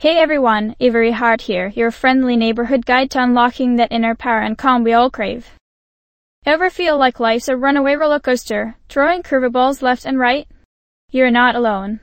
Hey everyone, Avery Hart here, your friendly neighborhood guide to unlocking that inner power and calm we all crave. Ever feel like life's a runaway roller coaster, throwing curveballs left and right? You're not alone.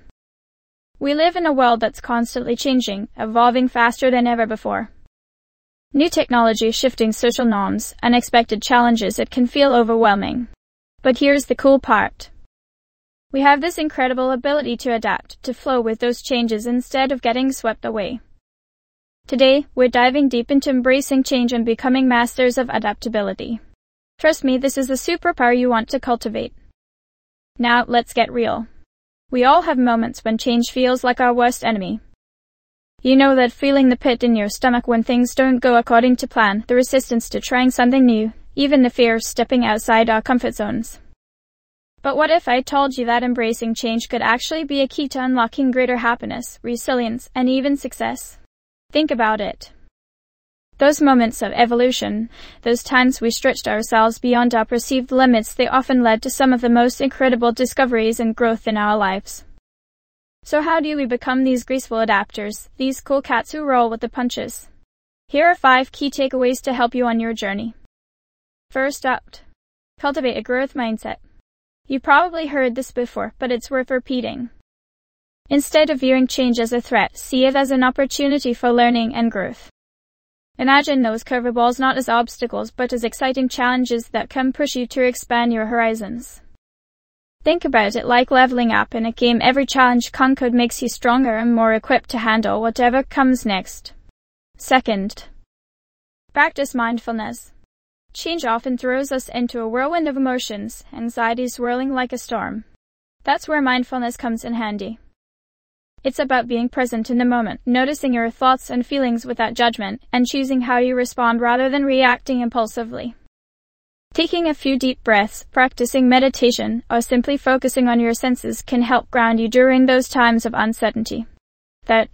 We live in a world that's constantly changing, evolving faster than ever before. New technology, shifting social norms, unexpected challenges, it can feel overwhelming. But here's the cool part. We have this incredible ability to adapt, to flow with those changes instead of getting swept away. Today, we're diving deep into embracing change and becoming masters of adaptability. Trust me, this is the superpower you want to cultivate. Now, let's get real. We all have moments when change feels like our worst enemy. You know that feeling, the pit in your stomach when things don't go according to plan, the resistance to trying something new, even the fear of stepping outside our comfort zones. But what if I told you that embracing change could actually be a key to unlocking greater happiness, resilience, and even success? Think about it. Those moments of evolution, those times we stretched ourselves beyond our perceived limits, they often led to some of the most incredible discoveries and growth in our lives. So how do we become these graceful adapters, these cool cats who roll with the punches? Here are 5 key takeaways to help you on your journey. First up, cultivate a growth mindset. You probably heard this before, but it's worth repeating. Instead of viewing change as a threat, see it as an opportunity for learning and growth. Imagine those curveballs not as obstacles, but as exciting challenges that can push you to expand your horizons. Think about it like leveling up in a game. Every challenge conquered makes you stronger and more equipped to handle whatever comes next. Second, practice mindfulness. Change often throws us into a whirlwind of emotions, anxiety swirling like a storm. That's where mindfulness comes in handy. It's about being present in the moment, noticing your thoughts and feelings without judgment, and choosing how you respond rather than reacting impulsively. Taking a few deep breaths, practicing meditation, or simply focusing on your senses can help ground you during those times of uncertainty. Third,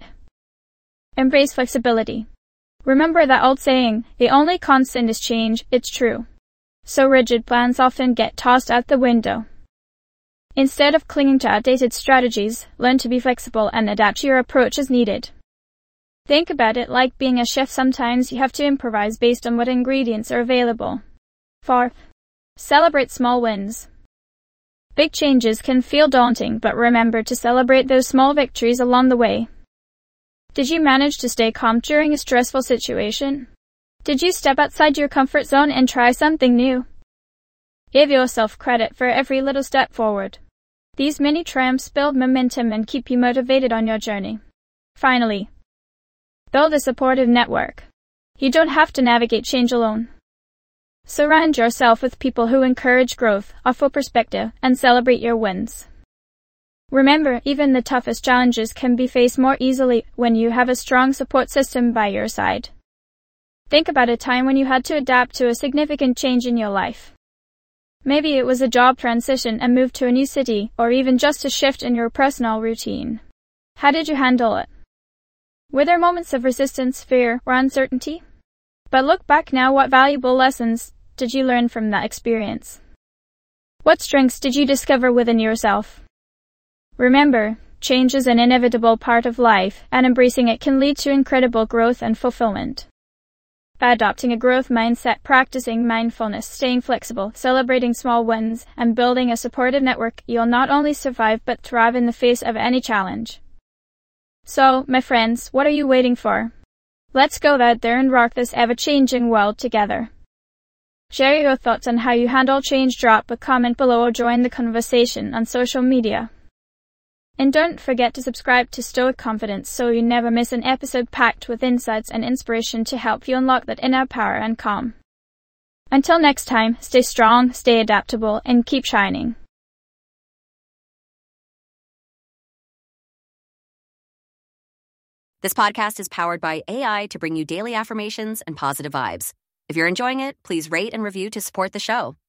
embrace flexibility. Remember that old saying, the only constant is change. It's true. So rigid plans often get tossed out the window. Instead of clinging to outdated strategies, learn to be flexible and adapt your approach as needed. Think about it like being a chef. Sometimes you have to improvise based on what ingredients are available. Fourth, celebrate small wins. Big changes can feel daunting, but remember to celebrate those small victories along the way. Did you manage to stay calm during a stressful situation? Did you step outside your comfort zone and try something new? Give yourself credit for every little step forward. These mini triumphs build momentum and keep you motivated on your journey. Finally, build a supportive network. You don't have to navigate change alone. Surround yourself with people who encourage growth, offer perspective, and celebrate your wins. Remember, even the toughest challenges can be faced more easily when you have a strong support system by your side. Think about a time when you had to adapt to a significant change in your life. Maybe it was a job transition, a move to a new city, or even just a shift in your personal routine. How did you handle it? Were there moments of resistance, fear, or uncertainty? But look back now, what valuable lessons did you learn from that experience? What strengths did you discover within yourself? Remember, change is an inevitable part of life, and embracing it can lead to incredible growth and fulfillment. By adopting a growth mindset, practicing mindfulness, staying flexible, celebrating small wins, and building a supportive network, you'll not only survive but thrive in the face of any challenge. So, my friends, what are you waiting for? Let's go out there and rock this ever-changing world together. Share your thoughts on how you handle change. Drop a comment below or join the conversation on social media. And don't forget to subscribe to Stoic Confidence so you never miss an episode packed with insights and inspiration to help you unlock that inner power and calm. Until next time, stay strong, stay adaptable, and keep shining. This podcast is powered by AI to bring you daily affirmations and positive vibes. If you're enjoying it, please rate and review to support the show.